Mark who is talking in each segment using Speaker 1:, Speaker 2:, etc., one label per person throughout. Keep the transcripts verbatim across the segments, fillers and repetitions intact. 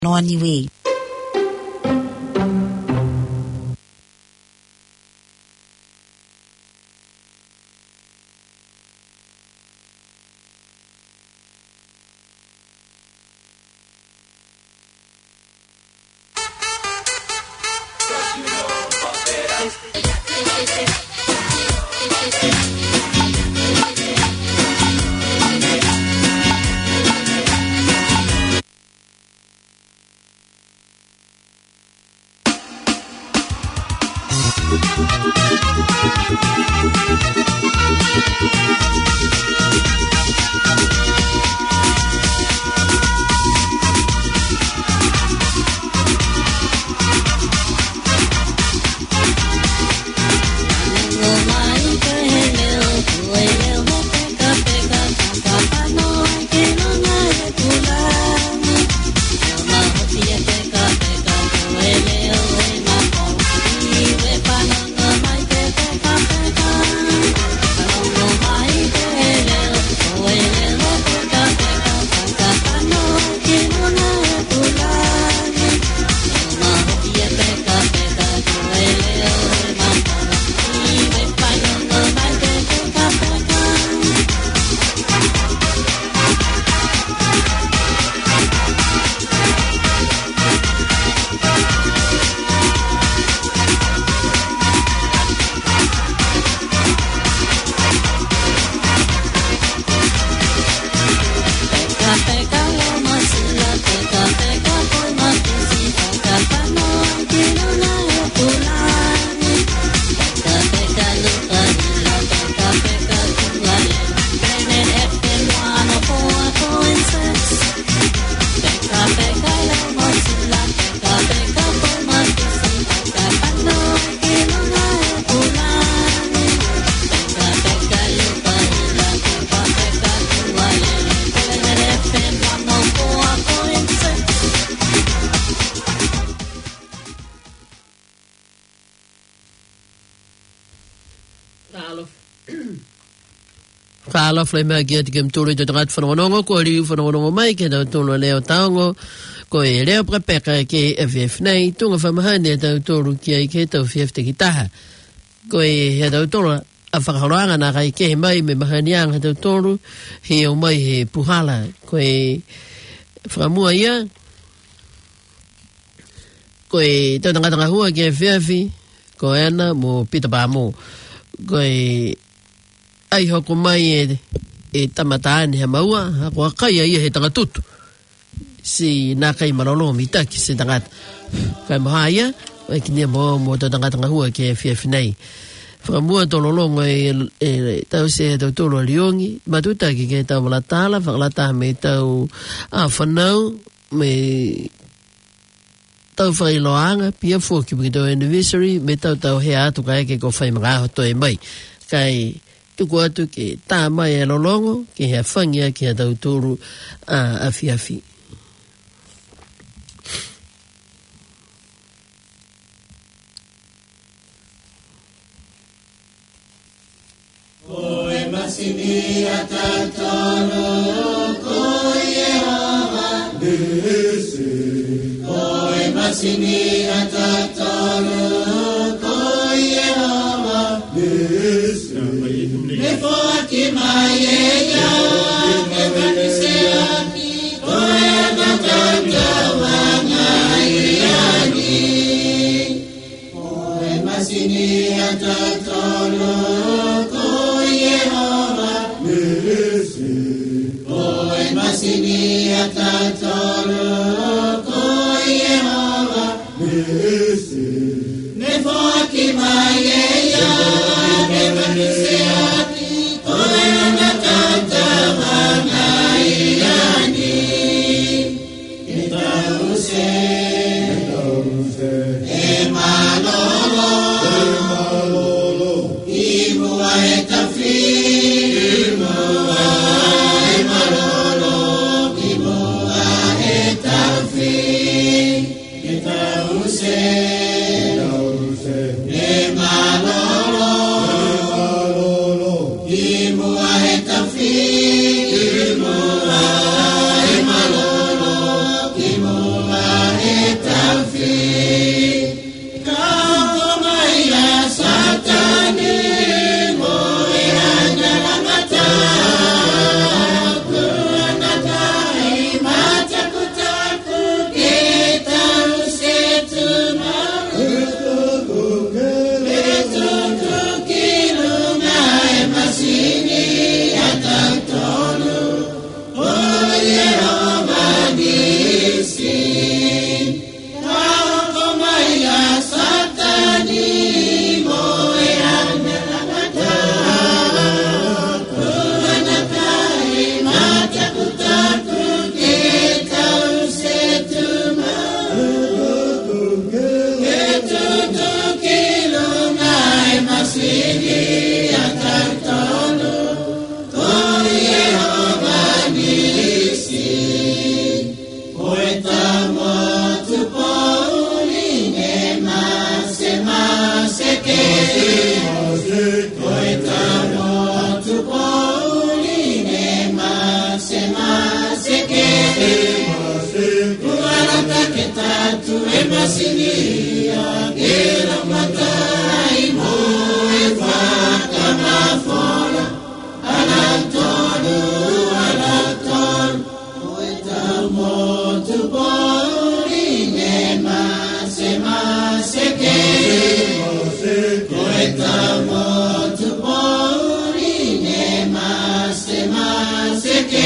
Speaker 1: no anyway.
Speaker 2: Kala flai mai kia te kem tūri te tangat whanongongo, ko riu whanongongo mai ke tau tūnu leo taongo, ko e leo prepeka ke F F nei, tunga whamahane tau tūru kia i ke tau F F te ki taha. Ko e he tau tūru a whakaroanga nā kai ke he mai me mahaniang he tau tūru, he o mai he puhala, ko e whakamua ia, ko e tau tangatanga hua ke F F, ko e ana mo pita pāmo, ko e ai hoko mai e, e tamatāne he maua, hako akai ia he tangatutu. Si nā kai marolo mi taki se tangata. Kai maha ia, ai ki nia mo mo tau tangatanga hua ke F F nei. Whakamua tololongo e, e tau se tau tolo liongi, matutaki ke tau malatala, whakalata me tau a whanau, me tau whailoanga, pia fuki piki tau anniversary, me tau tau he atu kai ke ko whai mga aho toi mai. Kai tuku atu ke tā mai e lolongo, ke hea whangia ke hea tau tūru a afi afi.
Speaker 3: Koe masini a tātoro, ko Yehova nisi. Koe masini a tātoro, ko Yehova nisi. Me foti mai e ya, me vanise aki, koe matata wana iani. Koe masini a tātoro, ko Yehova nisi. Koe masini a tātoro, ko Yehova nisi. Me foti mai e ya, me vanise aki, koe matata wana iani. Itause, e malolo, imua e tafi, imua e malolo, imua e tafi. Itause, e malolo, imua e tafi, imua e malolo, imua take tatu e masinia ke la matai mo e whakamawhora ala tonu ala tonu o e tau mo tu bori ne ma se ma se ke o e tau mo tu bori ne ma se ma se ke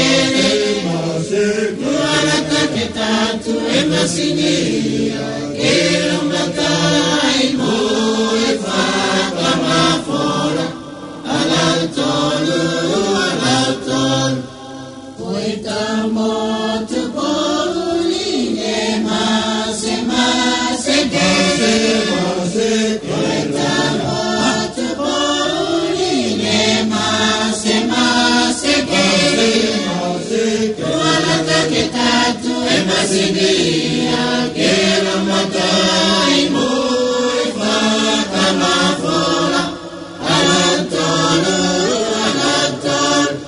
Speaker 3: ala take tatu e masinia ke la matai mo e whakamawhora ala tonu ala tonu o e tau mo tu bori ne ma se ma se ke o e tau mo tu bori ne ma se ma se ke ala take tatu e masinia ke la matai mo e whakamawhora ala tonu ala tonu.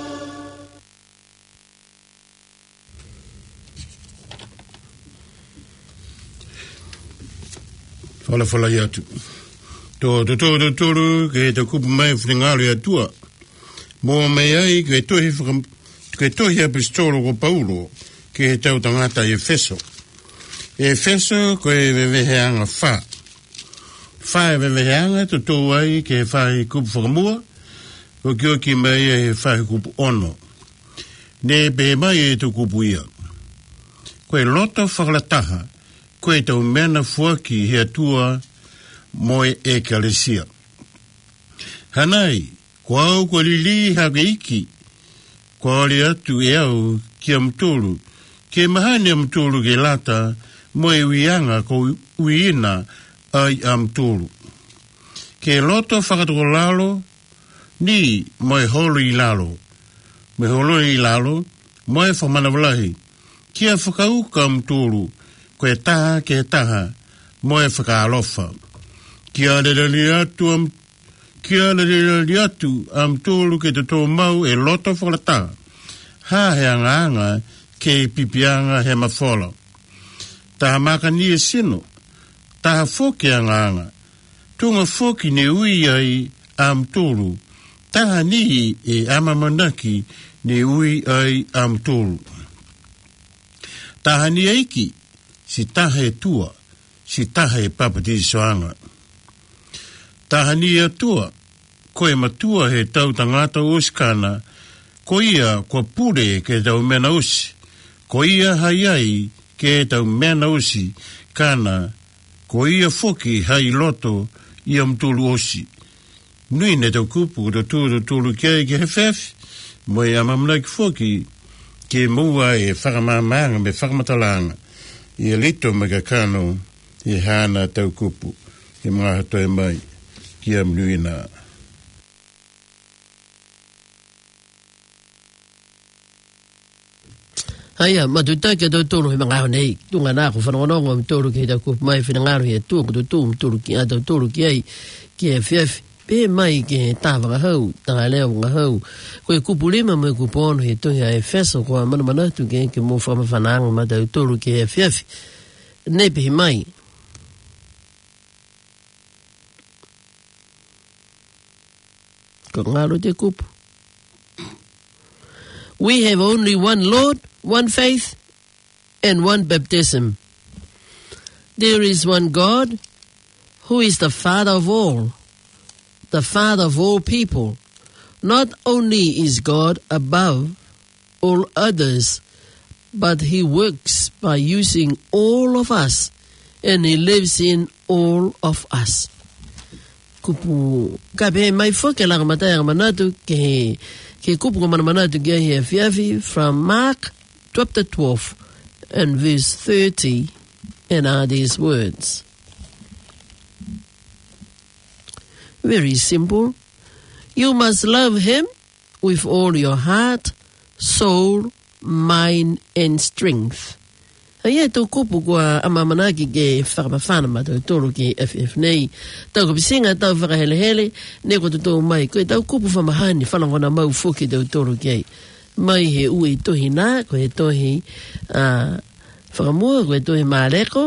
Speaker 1: Fala fala ia tu. To to to to to ke te kupu mai whinengaro ia tua. Mō mai ai ke tohi whakam ke tohi apistolo ko Paulo ke he tau tangata e Efeso. E Efeso ko e weweheanga wha. Wha e weweheanga to tō ai ke he whahi kupu whakamua ko kio ki mai e he whahi kupu ono. Ne pe mai e tu kupu ia. Ko e loto whakalataha ko e tau mena fuaki he atua moe e kalesia. Hanai, ko au ko lili hake iki, ko ali atu e au ki amtulu, ke mahani amtulu ke lata moe uianga ko uiina ai amtulu. Ke loto whakatoko lalo, ni moe holo i lalo. Me holo i lalo, moe whamanawalahi, kia whakauka amtulu, ko e taha ke taha, moe whakaalofa. Kia leleli atu am, kia leleli atu am tōlu ke te tō mau e loto whakalata. Ha he anga anga ke pipianga he mawhola. Taha maka ni e sino, taha whoki anga anga. Tunga whoki ne ui ai am tōlu, taha nihi e amamanaki ne ui ai am tōlu. Taha ni eiki, si taha e tua, si taha e papati soanga. Tahani atua, ko e matua he tau tangata uskana, ko ia ko pure ke tau mena usi, ko ia haiai ke tau mena usi, kana, ko ia foki hai loto ia mtulu osi. Nui ne tau kupu to tūru tūru kia ke he whewhi, mo e amamna ki foki, ke mua e whakamamanga me whakamatalanga, i lito mega kano, i hana tau kupu, i mga hatoe mai. Kia mnuina.
Speaker 2: Haya, matuta ke tau tōru he mga nei, tunga nā ko whanongongo am tōru ke tau kupu mai whinangaro he tūngu tu tū mtūru ki a tau tōru ki ai, ki e whiawhi, pē mai ke he tāwaka hau, tanga leo mga hau, ko e kupu lima mo e kupu ono he tohi a Efeso, ko a mana manatu ke ke mō whamawhananga ma tau tōru ki e whiawhi, nei pehi mai. We have only one Lord, one faith, and one baptism. There is one God, who is the Father of all, the Father of all people. Not only is God above all others, but he works by using all of us, and he lives in all of us. Kupu kape mai foke la matai manatu ke ke kupu ko manatu ke he fiafi from Mark chapter twelve and verse thirty, and are these words. Very simple. You must love him with all your heart, soul, mind, and strength. Ia tō kupu kua amamanaki ke whakamawhana ma tau tōru ki F F nei. Tau kapisinga tau whakahelehele, ne ko tō mai, koe tau kupu whamahani whanangona mau whuki tau tōru ki ei. Mai he ui tohi nā, ko he tohi uh, whakamua koe toi māreko.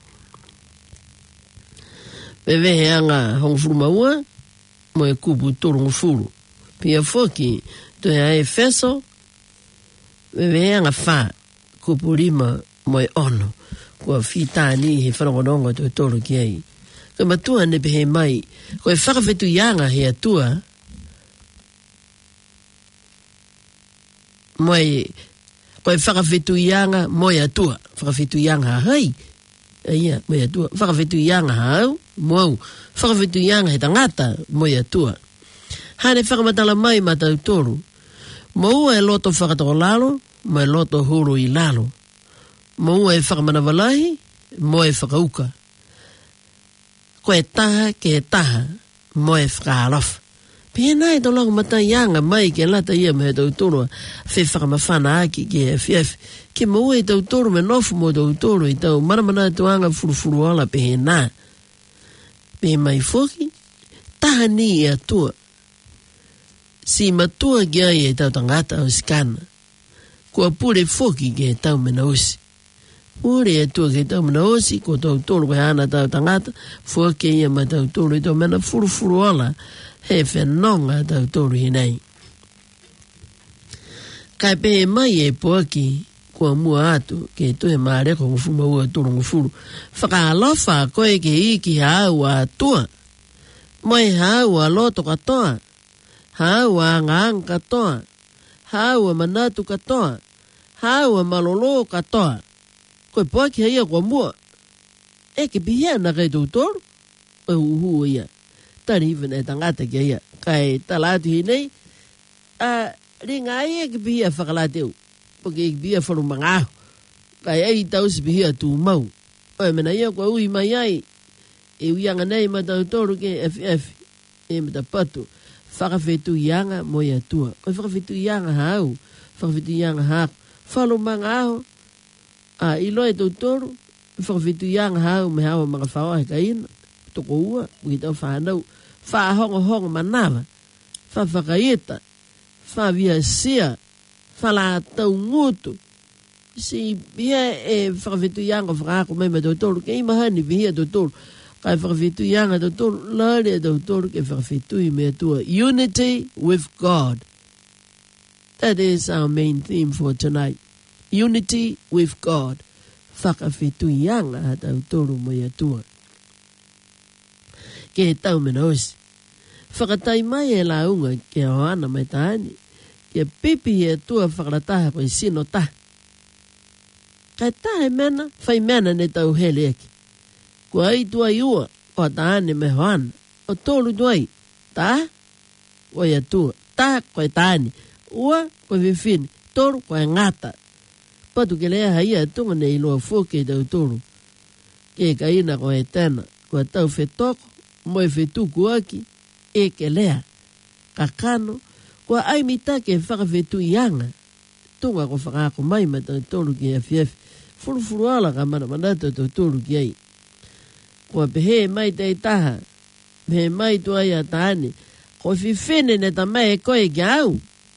Speaker 2: Pewehe anga hong furu maua, mo e kupu turungu furu. Pia foki, toi a e feso, pewehe anga wha, kupu rima mo e ono, kua whitāni he whanongononga toi toro ki ei. Koe matua ne pehe mai, koe whakawhetu ianga he atua, moe, koe whakawhetu ianga moe atua, whakawhetu ianga hai, ia, moe atua, whakawhetu ianga hau, moau, whakawhetu ianga he tangata, moe atua. Hane whakamatala mai matau toru, moua e loto whakatoko lalo, moe loto huru i lalo, moua e whakamanawalahi, moe whakauka. Koe taha ke taha, moe whakaalofa. Pia nai to lango matai yanga mai ke lata ia me tau toro fe whakamawhana aki ke F F. Ke maua i tau toro me nofu mo tau toro i tau maramana tuanga furufuru ala pehe nā. Pehe mai foki, taha ni i atua. Si matua kia i e tau tangata o skana. Kua pure foki ke tau mena osi. Pure e tua ke tau mena osi, ko tau toro ke hana tau tangata, foki ia ma tau toro i tau mena furufuru ala. He whenonga tau toru hi nei. Kai pehe mai e poaki kua mua atu ke toe maareko ngufuma ua turu ngufuru. Whakaalofa koe ke iki hau a tua. Moi hau a loto katoa. Hau a ngang katoa. Hau a manatu katoa. Hau a malolo katoa. Koe poaki haia kua mua. E ke pihia na kai tau toru. O uhu ia. Tari even e tangata kia ia. Kai talatu hi nei, a ringa ia ki pihia whakalateu. Poke ki pihia wharu mangaho. Kai ei tau si pihia tu mau. Oe mena ia kua ui mai ai. E uianga nei ma tau toru ke F F. E mata patu. Whakawhetu ianga mo ia tua. Oe whakawhetu ianga hau. Whakawhetu ianga haku. Whalu mangaho. A ilo e tau toru. Whakawhetu ianga hau me hawa mga whaoa ka ina. Toko ua, ui tau whanau, wha hongo hongo manawa, wha whakaieta, wha via sia, wha la tau ngutu, si bia e whakawhetu ianga whakaako mai ma tau toru, ke imahani bihia tau toru, kai whakawhetu ianga tau toru, lare tau toru ke whakawhetu i mea tua, unity with God. That is our main theme for tonight. Unity with God. Whakawhetu ianga tau toru mea tua. Ke tau mena osi. Whakatai mai e la unga ke hoana mai tahani. Ke pipi e tua whakarataha koe sino ta. Kai tahe mena, whai mena ne tau hele eki. Kua ai tua iua, o tahani me hoana. O tolu tuai, ta, o ia tua. Ta koe tahani. Ua koe vifini. Tolu koe ngata. Patu ke lea haia tunga ne iloa fuke tau tolu. Ke ka ina koe tena. Kua tau whetoko. Moe whetuku aki, e ke lea, kakano, kua ai mita ke whakawhetu ianga, tunga ko whakaako mai ma tau tolu ki F F, furufuru ala ka mana manata tau tolu ki ai. Kua pehe mai tei taha, pehe mai tu ai a tahani, ko whiwhene ne ta mai e koe ki au.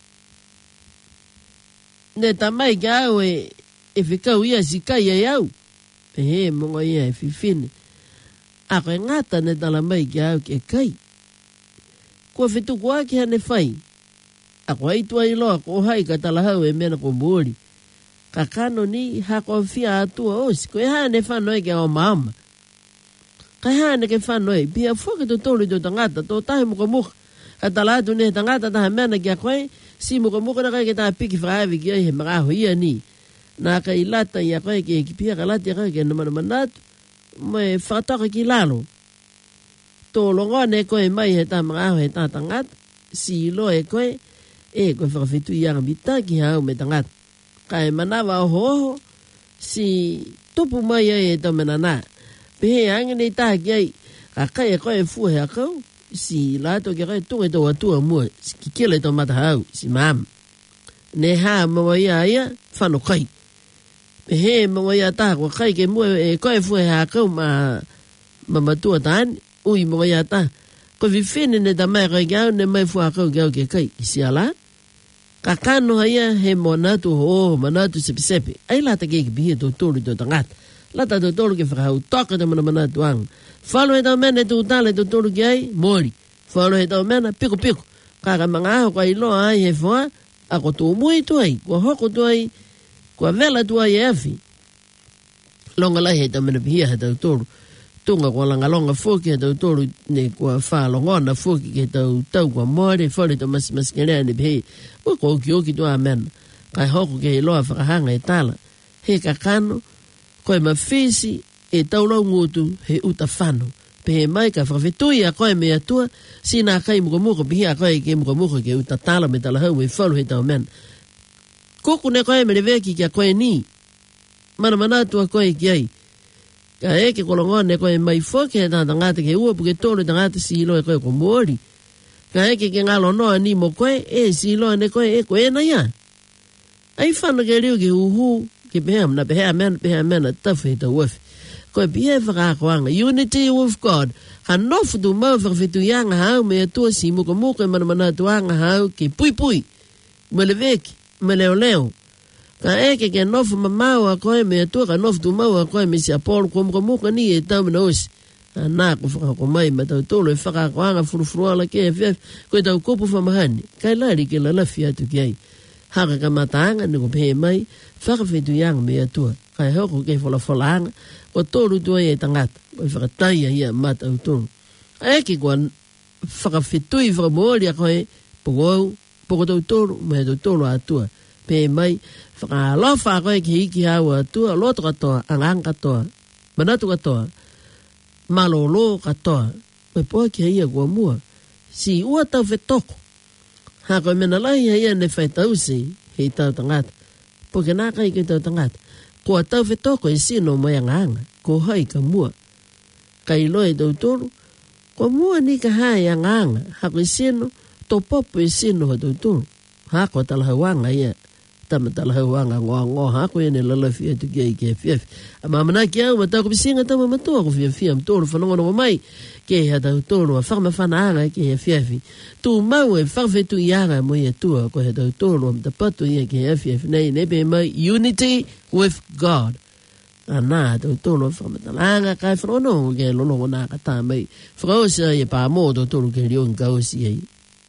Speaker 2: Ne ta mai ki au e, e whikau ia si kai ai au, pehe monga ia e whiwhene. Ako e ngata ne tala mai ki au ke kai. Kua whetuku aki hane whai. Ako ai tua iloa ko hai ka tala hau e mena ko mori. Ka kano ni hako whia atua osi. Ko e hane whanoi ke o maama. Ka hane ke whanoi. Pia whoke to tolu to tangata. To tahe muka muka. Ka tala atu ne tangata taha mena ki a koe. Si muka muka na kai ke taha piki whaavi ki ai he makaho ia ni. Nā ka ilata i a koe ke ki pia ka lati a koe ke namana manatu. Moe whakataka ki lalo. Tō longa ne koe mai he tā mga aho he tā tangata. Si ilo e koe, e koe whakawhetu i anga mita ki hau me tangata. Ka e manawa oho oho, si tupu mai ai e tau mena nā. Pehe anga nei tā ki ai, ka kai e koe fua he akau, si lato ki koe tunga tō atua mua, si ki kele tō mata hau, si maam. Ne haa mawa ia ia, whano kai. He mga ia taha kua kai ke mua e koe fua e hakau ma ma matua tāni, ui mga ia taha. Ko vi whine ne ta mai kai kiau ne mai fua hakau kiau ke kai, isi ala. Ka kano haia he monatu ho, manatu sepi sepi. Ai lata ke ki pihi tō tōru tō tangata. Lata tō tōru ke whakahau toka te mana manatu ang. Whalo he tau mena tō tale tō tōru ki ai, mori. Whalo he tau mena, piko piko. Kaka mga aho kwa iloa ai he whoa, ako tō mui tu ai, kua hoko tu ai, kua vela tu ai e awhi. Longa lai he tau mena pihia he tau tōru. Tunga kua langa longa fuki he tau tōru ne kua whalongona fuki ke tau tau kua mori, whare tau masi masi kerea ne pihi. Ua kua oki oki tu a mena. Kai hoko ke iloa whakahanga e tala. He kakano, koe mawhisi e tau lau ngutu he uta whanu. Pehe mai ka whakawhetui a koe me atua, sina kai muka muka pihi a koe ke muka muka ke uta tala me tala hau e whalu he tau mena. Kuku ne koe me reveki ki a koe ni. Mana manatua koe ki ai. Ka eke kolongone koe mai whoke he tata ngata ke ua puke tōru ta ngata si iloa koe ko mori. Ka eke ke ngalo noa ni mo koe e si iloa ne koe e koe na ia. Ai whana ke riu ke uhu ke peham na pehea mena pehea mena tafu he tau wafi. Koe pihe whakakoanga. Unity with God. Ha nofu tu mau whakawhetu ianga hau me atua si muka muka e mana mana tuanga hau ke pui pui. Mele veki. Mele o leo. Ka eke ke nofu mamau a koe me atua ka nofu tu mau a koe me si apolo kua muka muka ni e tau mina osi. Ha nā ku whakako mai ma tau tolo e whakakoanga furufuruala ke e whiaf koe tau kopu whamahani. Kai lari ke lalafi atu ki ai. Haka ka mataanga ni ko pehe mai whakawhetu ianga me atua. Kai hoko ke whala whalaanga o tōru tua e tangata. Koe whakataia ia mata au tōru. Eke kua whakawhetui whakamoori a koe poko au, poko tau tōru, me tau tōru atua. Pehe mai whakalofa a koe ki hiki hau atua, loto katoa, angang katoa, manatu katoa, malolo katoa. Koe poa ki haia kua mua. Si ua tau whetoko. Ha koe mena lai haia ne whaitau si hei tau tangata. Poke nā kai ki tau tangata. Kua tau whetoko e sino mai anganga. Ko hai ka mua. Kai loe tau tōru. Kua mua ni ka hai anganga. Hako e sino. Tō popo e sino ha tau tōru. Hako talahawanga ia. Tama talahawanga ngoa ngoa. Hako e ne lalafi atu kia i kia fiafi. A mamana ki au matau ko pisinga tama matua ko fiafia. Mtōru whanongono mai. Ke ha tau tōru a whakamawhana anga ke he fiafi. Tu mau e whakawhetu i anga mo i atua. Ko he tau tōru am tapatu ia ke he fiafi. Nei nebe mai unity with God. A nā tau tōru a whakamatala anga kai whanono ke lono nā ka tā mai. Whakaosia i pā mō tau tōru ke rio ngausi ai.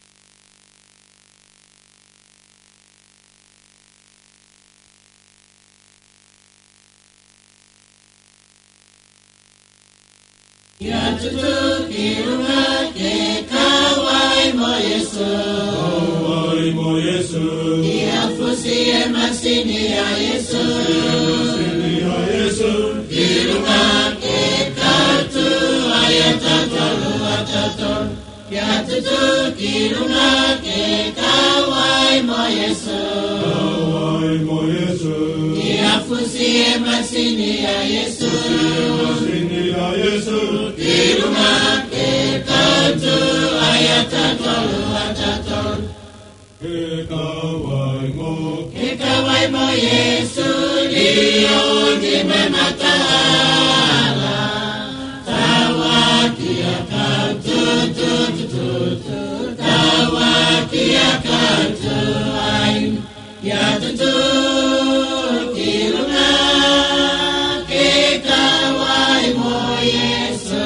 Speaker 3: Ia tutu ki runga ke kawai mo Yesu. Kawai mo Yesu. Ia fusi e masini a Yesu. Masini a Yesu. Ki runga ke katu aya tatolu a tatolu. Ia tutu ki runga ke kawai mo Yesu. Kawai mo Yesu. Ia fusi e masini a Yesu. Masini a Yesu. Kirunga ke katu ayatatolu atatolu. Ke kawai mo. Ke kawai mo Yesu dio di mematala. Tawaki akatu tu tu tu tu. Tawaki akatu ain. Ya tu tu kirunga ke kawai mo Yesu.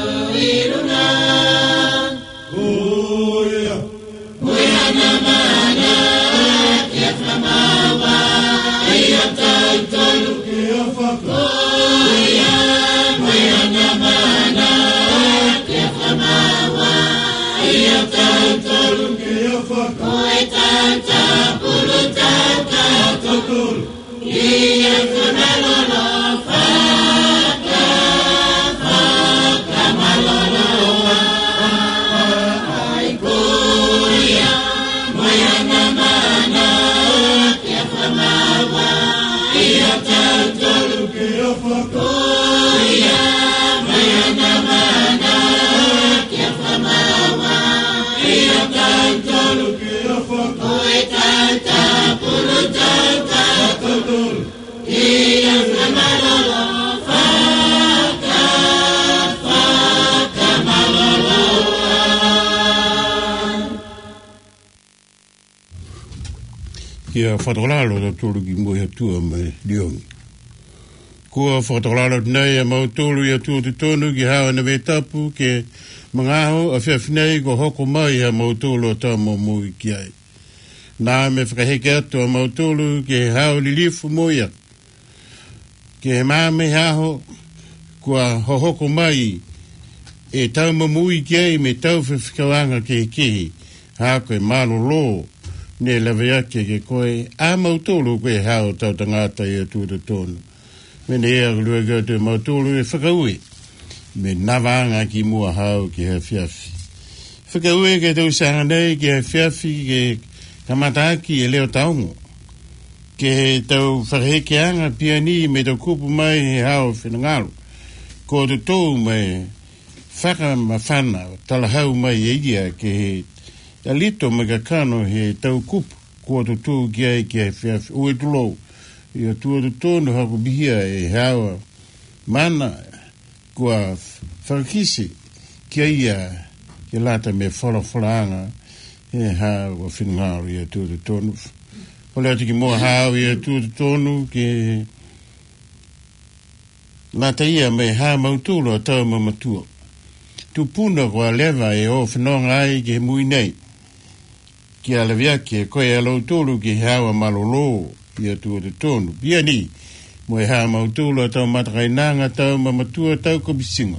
Speaker 3: Oh, yeah.
Speaker 1: kia whatoralo da tolu ki mohi atua me liongi. Kua whatoralo nei a mautolu i atua tu tonu ki hawa na vetapu ke mangaho a whiawhinei ko hoko mai a mautolu a tau mo mui ki ai. Nā me whakaheke atu a mautolu ke hao li lifu moia. Ke he māme haho kua hohoko mai e tau mo mui ki ai me tau whiwhikawanga ke kehi. Hako e malo lo ne lawe ake ke koe a mautolu koe hao tau tangata i atua tu tonu. Me ne ea lua gau te mautolu e whakaue. Me nawanga ki mua hao ki he whiawhi. Whakaue ke tau sanga nei ki he whiawhi ke kamataki e leo taongo. Ke he tau whakeanga piani me tau kupu mai he hao whenangalo. Ko te tau mai whaka mawhana talahau mai e ia ke he alito me ka kano he tau kupu. Ko te tau ki ai ki he whiawhi. Ue tulou. Ia tua te tonu haku bihia e hawa mana kua whakisi kia ia ke lata me whalawhalaanga e hawa whinangaro ia tua te tonu. Ole ati ki mua hawa ia tua te tonu ke lata ia me hawa mautulu a tau mamatua. Tu puna kua lewa e o whanonga ai ke mui nei. Ki ala viake koe alo tolu ki hawa malolo. Ia tua te tonu. Pia ni, mo e haa mautulu a tau matakainanga tau mamatua tau kobisinga.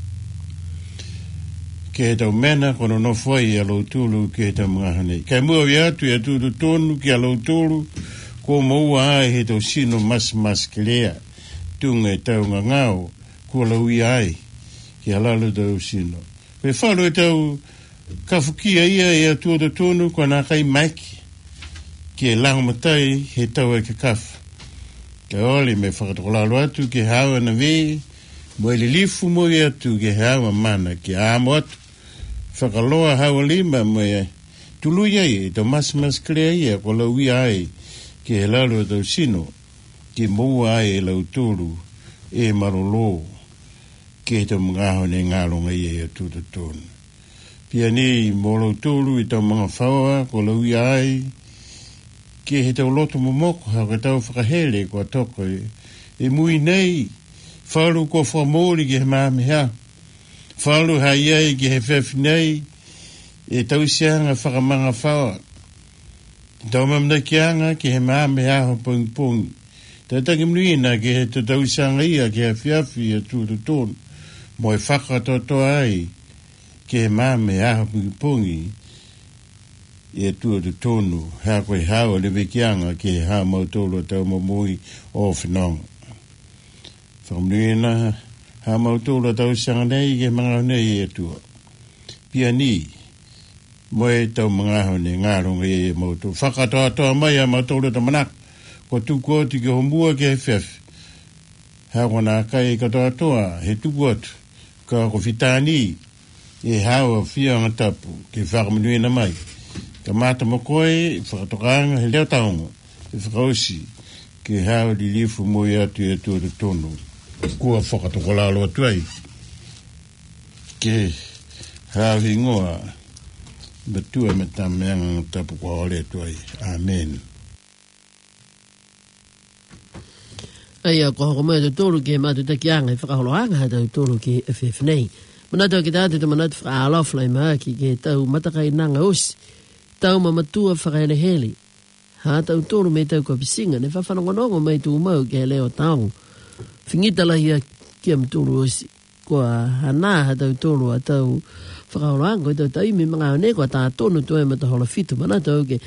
Speaker 1: Ke he tau mena kono nofoi a lautulu ke he tau mga hanei. Kai mua viatu ia tua te tonu ki a lautulu ko maua ai he tau sino mas mas kelea. Tunga e tau ngangao ko laui ai ki a lalu tau sino. Pe whalu e tau kafukia ia ia tua te tonu ko nā kai maiki. Ke lango matai he tau e ke kafu. Ke oli me whakatokolalo atu ke hawa na vei, mo ili lifu mo i atu ke hawa mana ke amo atu. Whakaloa hawa lima mo e tulu iai e tau masimas krea ia ko lau ia ai ke he lalo tau sino ke moua ai e lau tolu e marolo ke tau mga hone ngalonga ia e atu te tonu. Pia ni mo lau tolu i tau mga whaua ko lau ia ai ke he tau loto momoko hau ke tau whakahele kua toko e, e mui nei whalu kua whamori ke he māme hea whalu hai ai ke he whewhi nei e tau sianga whakamanga whaua tau mamna kianga ke he māme hea ho pongi pongi tau tangi mnuina ke he tau sianga ia ke he whiawhi e tū tu tōnu mo e whakatoto ai ke he māme hea ho pongi pongi e tua te tonu, hea koe hawa le wekianga ke hea mautolo tau mamui o whenonga. Whakamnuina, hea mautolo tau sanga nei ke mga nei e tua. Pia ni, moe tau mga hone ngāronga e mautolo. Whakatoa toa mai a mautolo ta manak, ko tuku oti ke homua ke he whiawhi. Hea kona kai katoa toa, he tuku atu, ka ko whitani, e hawa whianga tapu, ke whakamnuina mai. Ka mata mo koe, whakatokanga, he leo taonga, e whakausi, ke hao li lifu mo i atu e tua te tonu. Kua whakatokolalo atu ai. Ke hao hingoa, batua me tameanga tapu kua ole atu ai. Amen.
Speaker 2: Aia, ko hoko mai te tolu ke matu takianga, e whakaholoanga ha tau tolu ke F F nei. Manatu ki tātu te manatu whakaaloflai maaki ke tau matakai nanga osi. Tau mamatua whakaelehele. Ha tau tolu me tau kapisinga. Ne whawhanongonongo mai tu umau ke leo taongo. Whingita lahi a kia mtulu osi. Kua hana ha tau tolu a tau whakaoloanga. Ko tau tau imi mga one kua tā tonu tu e mata hola fitu. Mana tau ke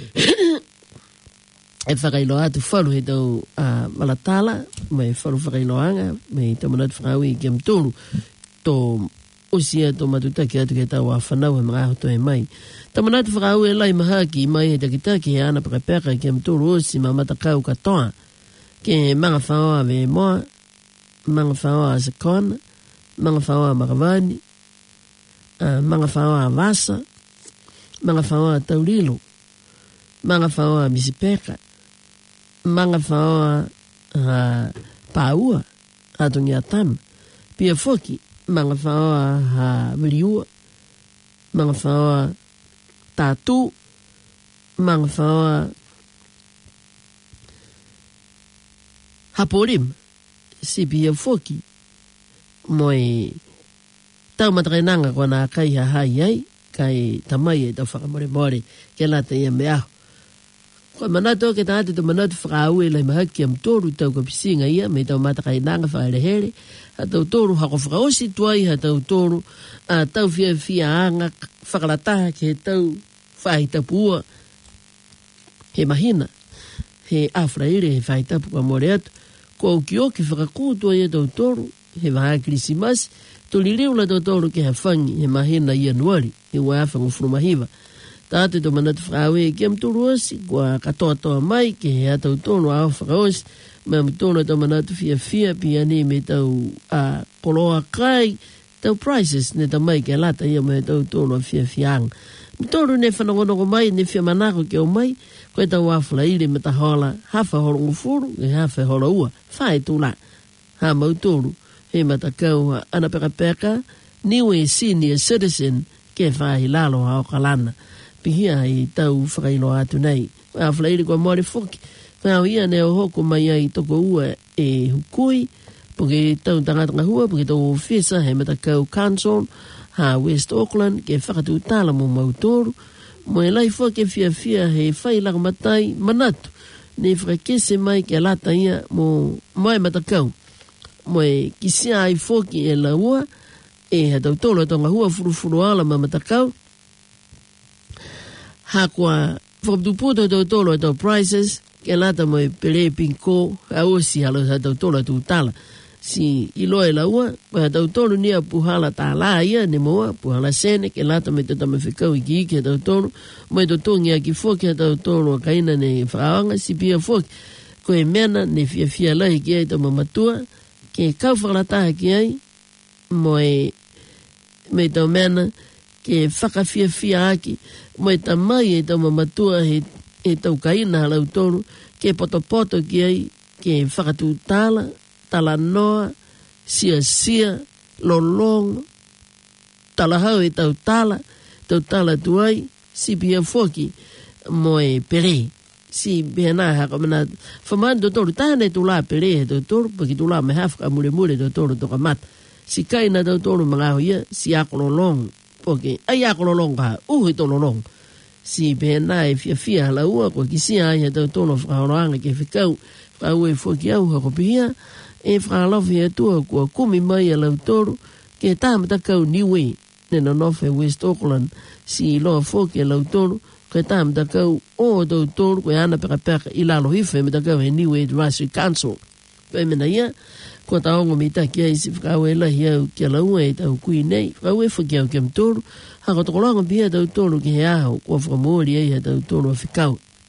Speaker 2: e whakailo atu whalu he tau uh, malatala. Mai whalu whakailoanga. Mai tau manatu whakaui kia mtulu. Tō osia tō matutaki atu ke tau a whanau he mga aho to e mai. Tamanatu whakau e lai mahaki mai he takitaki he ana pakapeka ke mtulu osi ma matakau katoa. Ke mga whaoa ve moa, mga whaoa sakona, mga whaoa makavani, uh, mga whaoa vasa, mga whaoa taurilo, mga whaoa misipeka, mga whaoa uh, paua, atungi atama, pia foki, mga whaoa uh, viliua, mga whaoa tatu, mga whaoa haporim si pia foki moi tau matrenanga kona kai ha hai ai kai tamai e tau whakamore more ke la te ia mea. Koe manato ke tāte to manato whakau e lai mahaki am toru tau ka pisinga ia me tau matakai nanga whaere here ha tau toru hako whakaosi tuai ha tau toru a tau fia fia anga whakarataha ke tau whai tapua he mahina he awhraire he whai tapu ka more atu ko ki oki whakakutua ia tau toru he waha krisimas tuli riula tau toru ke ha whangi he mahina ia nuari he waafang ufurumahiva. Tāte to manatu whakawe e kia mturu osi, kua katoa toa mai, ke he atau tono a whakaosi, mea mtono to manatu fia fia, pia ni me tau a koloa kai, tau prices ne ta mai ke lata ia me tau tono a fia fiang. Mtono ne whanongonoko mai, ne fia manako ke o mai, koe tau wafula ire me ta hola, hawha holo ngufuru, e hawha holo ua, whae tula. Ha mautoru, he matakau ana peka peka, niwe senior citizen, ke whahi lalo hao kalana. Pihia i tau whakailo atu nei. Koe a whalairi kua mori whoki. Koe au ia ne o hoko mai ai toko ua e hukui. Puke tau tangatanga hua, puke tau ofisa he matakau Council, ha West Auckland, ke whakatu tala mo mautoru. Mo e lai whoke fia fia he whailaka matai manatu. Ne whakakese mai ke lata ia mo mai matakau. Mo e kisia ai whoki e laua, e ha tau tolo tonga hua furufuru ala ma matakau. Hakua whakatuputo tau tolo e tau prices, ke lata mo e pere pinko, a osi halo sa tau tolo tu tala. Si iloe laua, koe tau tolo nia puhala ta la ia, ne moa, puhala sene, ke lata me te tama whikau i ki ike tau tolo, mo e to tongi a ki whoki a tau tolo a kaina ne whaawanga, si pia whoki, koe mena ne fia fia lahi ki ai tau mamatua, ke kau whakalataha ki ai, mo e me tau mena, ke whakawhia fia aki, mo e tamai e tau mamatua he, he tau kaina halau tonu, ke poto poto ki ai, ke whakatu tala, tala noa, sia sia, lolong, tala hau e tau tala, tau tala tuai, si pia foki, mo e pere, si pia nā haka mana, whamando toru, tāne tu la pere he tau toru, paki tu la me hafka mure mure tau toru toka mata, si kaina tau toru mga hoia, si ako lolong, poke ai ako lolong ka uhi to lolong si pena e fia fia la ua ko kisia ai tau tono whakaoroanga ke whikau whakau e whoki au hako pihia e whakalofi e tua kua kumi mai a lau toru ke tāmata kau niwe ne na nofe West Auckland si loa whoki a lau toru ke tāmata kau o tau toru koe ana peka peka i lalo hife me takau he niwe Advisory Council koe mena ia ko ta ongo mi ta ki ai si whakau e lahi au ki a laua e tau kui nei, whakau e whaki au ki am tōru, hako tokolanga pia tau tōru ki he aho, kua whakamori ei he tau tōru a whikau.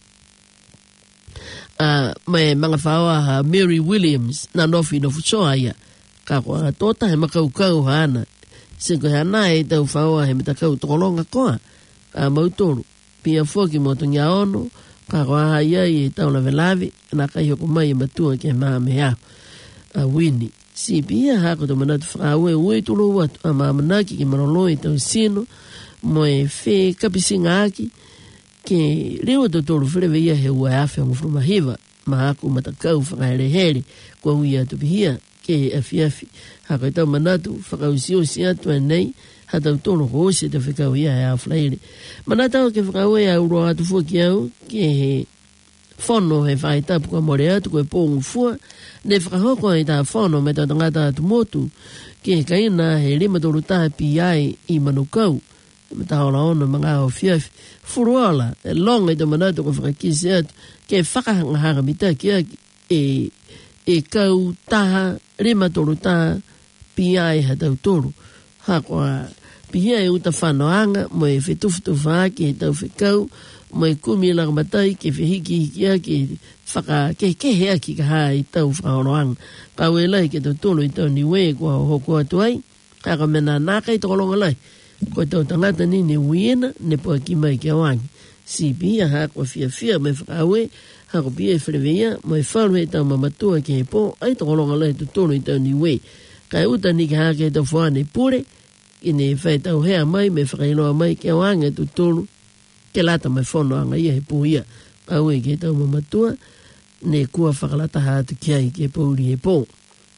Speaker 2: Uh, mai mga whaoa ha Mary Williams, na nofi no fuchoa ia, ka kua tōta he makau kau ha ana, siko he ana e tau whaoa he mitakau tokolanga koa, a mau tōru, pia whoki mo tungia ono, ka kua ha iai e tau lawe lawe, na kai hoko mai e matua ki he maa me aho. A wini. Si pia hako to manatu whakaue ue tulo watu a mamanaki ki maroloi tau sino mo e whe kapisinga aki ke reo to tolu whirewe ia he ua awhi angu whrumahiva ma hako matakau whakahere here kua ui atu pihia ke he awhi awhi hako e tau manatu whakausi osi atu e nei ha tau tolu ko osi te whikau ia he awhlaire manatau ke whakaue a uro atu fuki au ke he whono he whai tapu kua more atu koe pōngu fua ne whakahoko e tā whono me tā tangata atu motu ke he kaina he rima toru taha pi ai i manukau me tā hola ono mga o fiafi furuala e longa i tā manatu ko whakakisi atu ke whakahangahanga mita ki aki e, e kau taha rima toru taha pi ai ha tau toru hakoa pihia e uta whanoanga mo e whetufutufa aki he tau whikau mo e kumi lang matai ke whihiki hiki aki whaka ke ke hea ki ka haa i tau whakaoroanga. Kau e lai ke tau tolo i tau niwe kua hoko atu ai, haka mena naka i tokolonga lai. Ko tau tangata ni ne uiena, ne poa ki mai ke awangi. Si pia haa kua fia fia me whakaue, hako pia e whirewea, mo e wharu e tau mamatua ke he po, ai tokolonga lai tau tolo i tau niwe. Kai uta ni ke haa ke tau whaane pure, i ne whai tau hea mai, me whakailoa mai ke awangi tau tolo, ke lata mai whono anga ia he puhia. Kau e ke tau mamatua, ne kua whakalata hātu ki ai ke pauri e pō.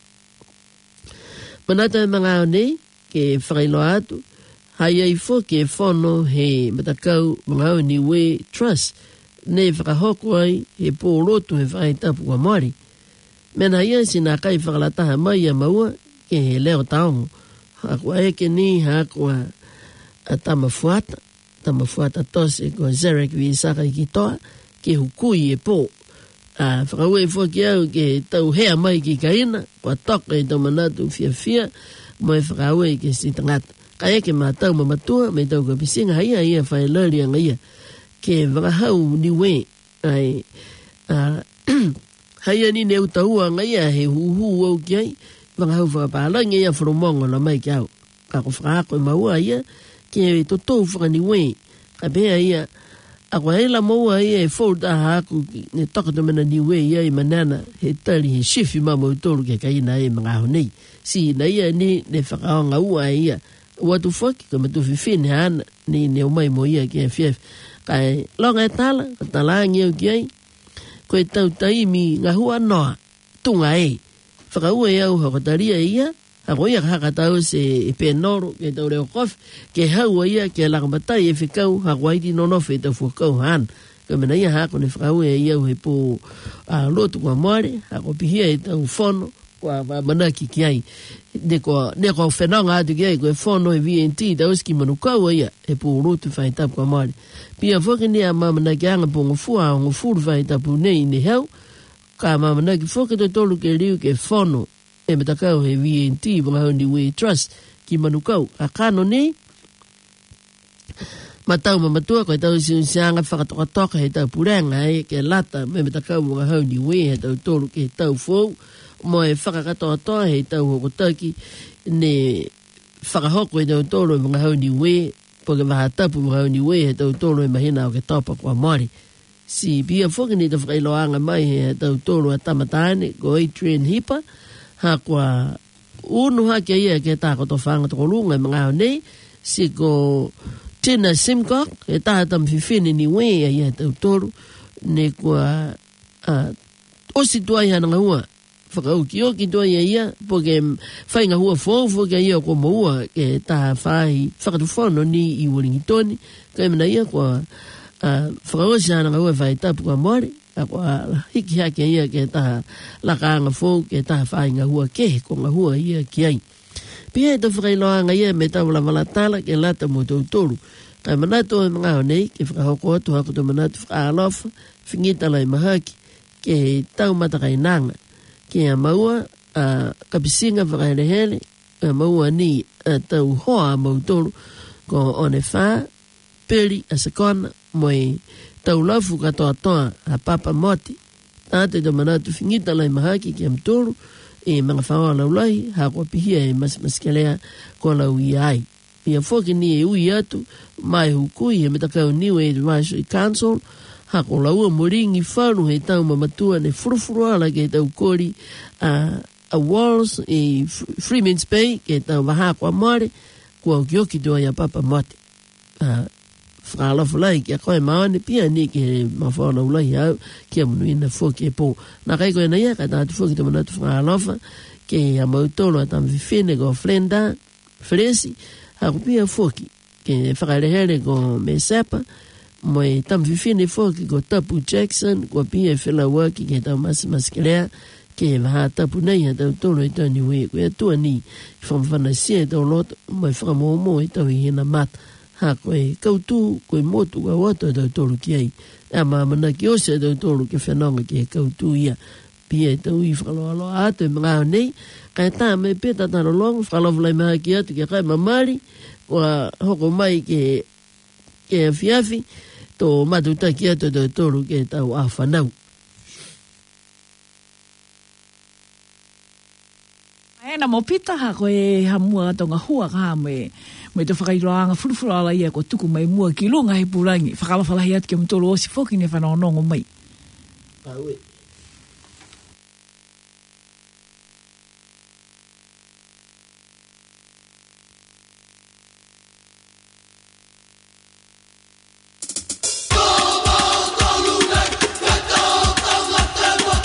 Speaker 2: Manata e mga nei, ke whakailo atu, hai ai fo ke whono he matakau mga au ni we trust, ne whakahoko ai he pō roto he whakai tapu wa Māori. Mena ia si nā kai whakalataha mai a maua ke he leo taongo. Hakua eke ni hakua a tamafuata, tamafuata tose ko Zerek vi saka i ki toa, ke hukui e pō. Uh, whakaue fo ki au ke tau hea mai ki kaina, kua toka i tau manatu fia fia, mo e whakaue ke si tangata. Ka eke mā tau mamatua, me tau ka pisinga haia ia whae lari anga ia, ke wakahau ni we, ai, uh, haia ni neu taua anga ia he huhu au ki ai, wakahau whakapalangi ia whoromongo na mai ki au. Ka ko whakako i maua ia, ke totou whakani we, ka pēa ia, ako heila maua ia e fōta haku ne tokato mena niwe ia i manana he tari he shifi mama utolu ke kaina e mga honei. Si na ia ni ne whakaonga ua ia watu whaki ka matu whiwhine hana ni ne umai mo ia ke fief. Kai longa e tala, ka talangi au ki ai, koe tau taimi ngā hua noa, tunga e. Whakaua e au hakotaria ia, ako ia kakatau se e penoro ke tau reo kofi, ke haua ia ke lakamatai e whikau, hako haiti nonofe e tau fuakau haan. Ka mena ia hako ne whakau e iau he po uh, lotu kua moare, hako pihia e tau whono, kua manaki ki ai. Ne kua whenanga atu ki ai, kua whono e V N T, tau iski manukau ia, he po lotu whai tapu kua moare. Pia whoki ni a mamanaki anga po ngofua, ngofuru whai tapu nei ne hau, ka mamanaki whoki to tolu ke riu ke whono, e matakau he V N T, mga hau ni we trust, ki manukau. A kano ni, matau mamatua, koe tau siunsianga whakatokatoka he tau purenga e ke lata, me matakau mga hau ni we, he tau tolu ke he tau fōu, mo e whakakatoa he tau hokotaki, ne whakahoko he tau tolu e mga hau ni we, po ke wahatapu mga hau ni we, he tau tolu e mahina o ke topa kua Māori. Si pia whoki ni ta whakailoanga mai he tau tolu a tamatane, ko Adrian Hipa, ha kua unu hake ia ke tā koto whanga toko runga i mga nei, si ko Tina Simcock, e tā tam whiwhine ni wea ia tau toru, ne kua uh, osi tuai hana ngahua, whakau ki oki tuai ia, po ke whai ngahua whauwhu ke ia ko maua, ke tā whai whakatu whono ni i Wellingtoni, ka imena ia kua uh, whakau osi hana ngahua whai tapu kua Māori, ako hiki hake ia ke taha lakaanga fōu ke taha whainga hua ke, ko ngā hua ia ki ai. Pia e ta whakailoanga ia me taula walatala ke lata mo tau toru. Kai manatu e mga honei, ke whakahoko atu hako to manatu whakaalofa, whingitala i mahaki, ke tau matakai nanga. Ke a maua, a kapisinga whakahelehele, a maua ni a tau hoa mau toru, ko one wha, peri a sakona, moi tau lafu katoa toa a papa moti, tate to manatu whingita lai mahaki ki am tolu, e mga whaoa laulai, hako pihia e masimaskelea ko lau i ai. Ia whoki ni e ui atu, mai hukui e metakau New Advisory Council, hako laua moringi whanu he tau mamatua ne furufuru ala ke tau kori a, a Walls e Freeman's Bay, ke tau wahako a Māori, kua ukioki tua ia papa moti. Uh, whakalofu lai ki a koe maone pia ni ke mawhaona ulai au ki a munuina whoki e pō. Nā kai koe na ia, kai tātu whoki te manatu whakalofa ke a mautolo a tam whiwhine ko Flenda, Fresi, hako pia whoki ke whakarehere ko Mesepa, mo e tam whiwhine whoki ko Tapu Jackson, ko pia e whilawaki ke tau masimaskelea, ke waha tapu nei ha tau tolo i tau niwe, koe atua ni whamwhanasia e tau loto, mo e whakamomo e tau i hina mata. Ha koe kautu, koe motu ka wata tau tolu ki ai. A mamana ki ose tau tolu ke whanonga ki kautu ia. Pia e tau i whakaloalo ato e mga nei. Kai tā me peta tano longa, whakalawalai maha ki atu ki kai mamari, wa hoko mai ke ke fiafi, to matuta ki atu tau tolu ke tau a whanau.
Speaker 4: Ena mo pita ha koe hamua tonga hua ka me me te whakairoanga furufuru ala ia ko tuku mai mua ki lunga he purangi. Whakalawhalahi atu ke mtolo osi whoki ne whanonongo mai.
Speaker 2: Aue.
Speaker 3: Como tolu nei, que tau tau la te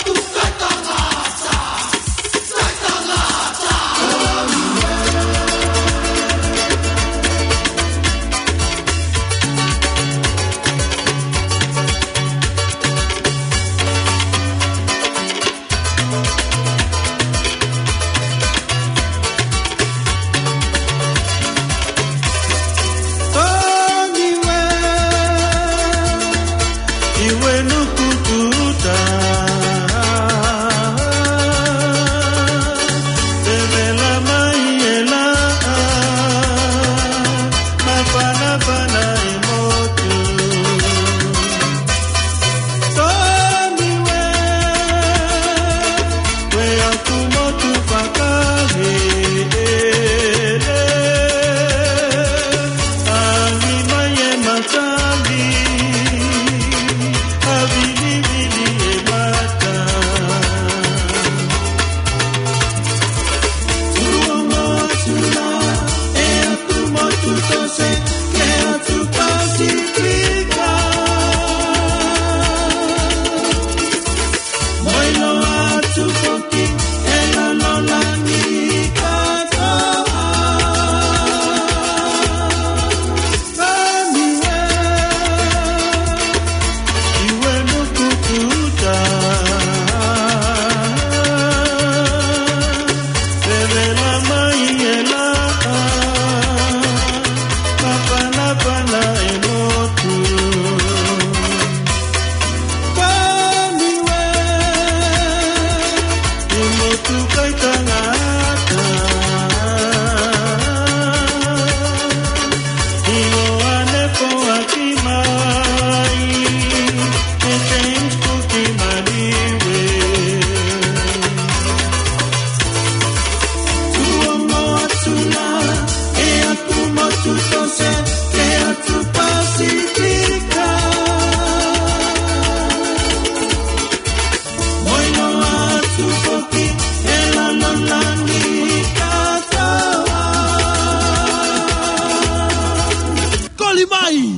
Speaker 2: Ai!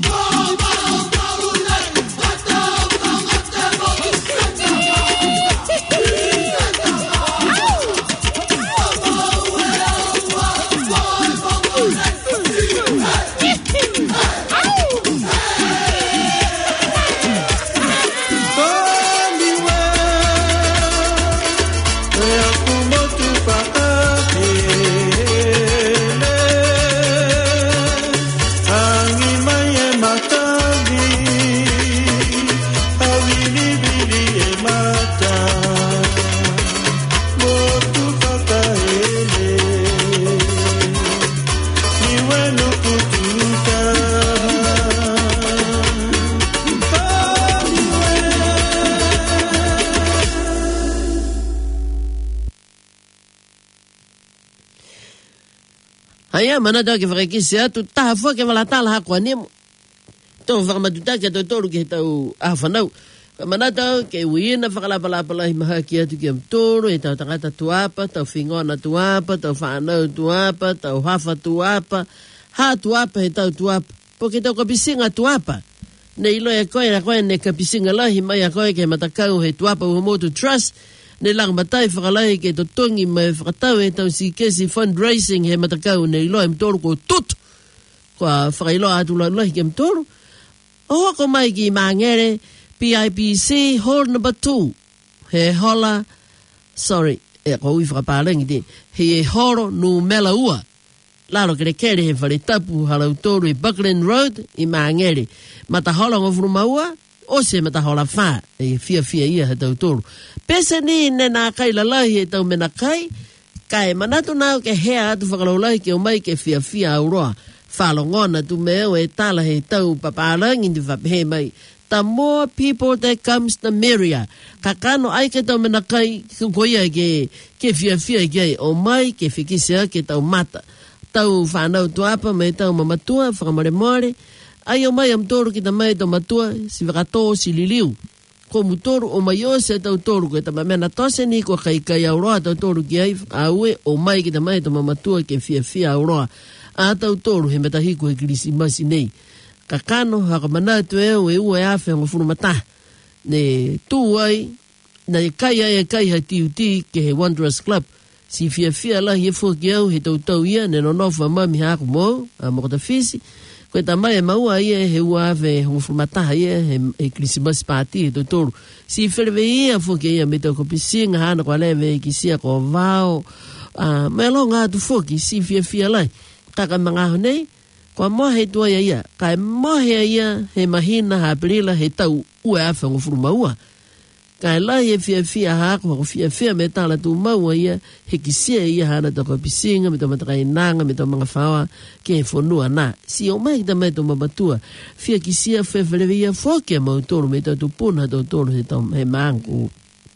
Speaker 2: Aya mana da ke freki sia tu ta fo ke wala ta la kwa ni to va ma tuta ke to to ke tau a fa no mana da ke wi na fa la bala bala ma ke tu ke to ro ta ta ta tu apa ta fingo na tu apa ta fa no tu apa ta ha fa tu apa ha tu apa ta tu apa porque to ko bisinga tu apa nei lo e ko era ko ne ka bisinga la hi mai ko ke mata ka o he tu apa o mo tu trust ne lang matai whakalai ke to tongi mai whakatau e tau si kesi fundraising he matakau ne ilo e mtoru ko tut kua whakailo atu la lahi ke mtoru o ko mai ki mangere P I P C hall number two he hola sorry e ko ui whakapalengi te he e horo no mela ua laro kere kere he whare tapu halau toru e Buckland Road i mangere mata hola ngofuru maua o se mata hola wha e fia fia ia he tau toru pese ni ne nā kai lalahi e tau mena kai, kai manatu nāu ke hea atu whakalolahi ke o mai ke fia fia auroa. Whalongona tu meo e tala he tau paparangi tu whapehe mai. The more people that comes, the merrier. Ka kano ai ke tau mena kai, kukoia ke, ke fia fia ke o mai ke whikisia ke tau mata. Tau whanau tuapa me tau mamatua, whakamare more. Ai o mai am toru ki ta mai tau matua, si whakato si liliu. Ko mutoru o mai o se tau toru ko e tama mena tose ni ko kai kai auroa tau toru ki ai aue o mai ki ta mai to mamatua ke fia fia auroa a tau toru he metahiku he kirisi masi nei ka kano haka manatu e o e ua e afe ngo furu mata ne tu ai na e kai ai e kai ha tiu ti ke he Wanderers Club si fia fia la he fo ki au he tau tau ia ne no nofa mami haku mo a mokota fisi ko ta mai maua ia he ua ave ho formata ia he e Christmas party do toro si ferve ia fo que ia meto ko pisinga hana ko leve ki sia ko vao a melonga do fo ki si fia fia lai ta ka manga nei ko mo he tua ia ka mo he ia he mahina ha brila he tau ua ave ho formaua ka la ia fia fia ha ko fia fia metala tu maua ia he ki sia ia hana to ko pisinga meto mata nanga meto manga fawa ke fonua na si o mai da meto mabatua fia ki sia fe velevia foke mo toro meto tu puna do toro he to he mangu